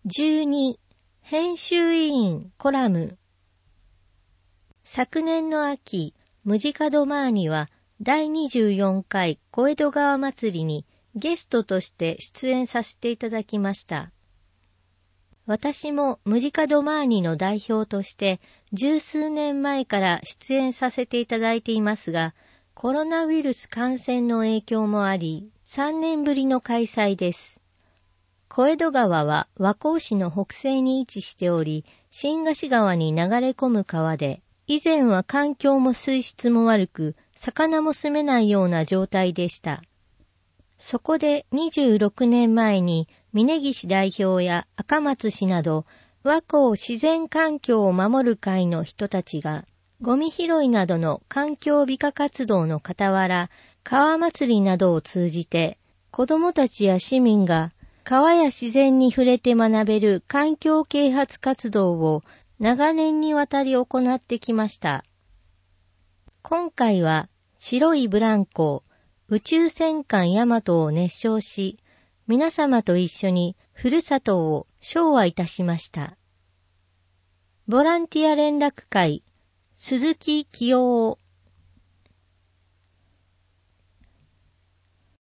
12編集委員コラム。昨年の秋、ムジカドマーニは第24回小江戸川祭りにゲストとして出演させていただきました。私もムジカドマーニの代表として十数年前から出演させていただいていますが、コロナウイルス感染の影響もあり、3年ぶりの開催です。小江戸川は和光市の北西に位置しており、新河岸川に流れ込む川で、以前は環境も水質も悪く、魚も住めないような状態でした。そこで26年前に峯岸代表や赤松氏など、和光自然環境を守る会の人たちが、ゴミ拾いなどの環境美化活動の傍ら、川祭りなどを通じて、子どもたちや市民が川や自然に触れて学べる環境啓発活動を長年にわたり行ってきました。今回は白いブランコ、宇宙戦艦ヤマトを熱唱し、皆様と一緒にふるさとを唱和いたしました。ボランティア連絡会、鈴木清夫。